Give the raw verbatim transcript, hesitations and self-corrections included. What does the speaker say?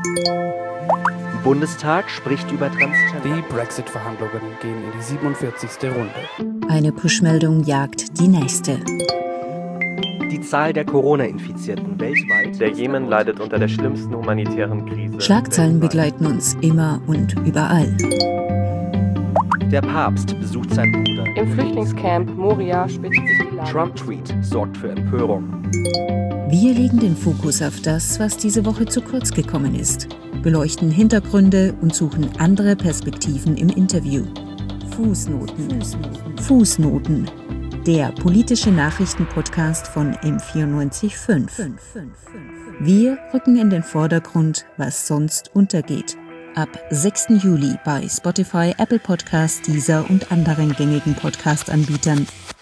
Bundestag spricht über Transgender. Die Brexit-Verhandlungen gehen in die siebenundvierzigste Runde. Eine Push-Meldung jagt die nächste. Die Zahl der Corona-Infizierten weltweit. Der Jemen leidet unter der schlimmsten humanitären Krise. Schlagzeilen begleiten uns immer und überall. Der Papst besucht seinen Bruder. Im Flüchtlingscamp Moria spitzt sich die Lage. Trump-Tweet sorgt für Empörung. Wir legen den Fokus auf das, was diese Woche zu kurz gekommen ist, beleuchten Hintergründe und suchen andere Perspektiven im Interview. Fußnoten. Fußnoten. Fußnoten. Der politische Nachrichtenpodcast von M vierundneunzig Komma fünf. Wir rücken in den Vordergrund, was sonst untergeht. Ab sechsten Juli bei Spotify, Apple Podcasts, Deezer und anderen gängigen Podcast-Anbietern.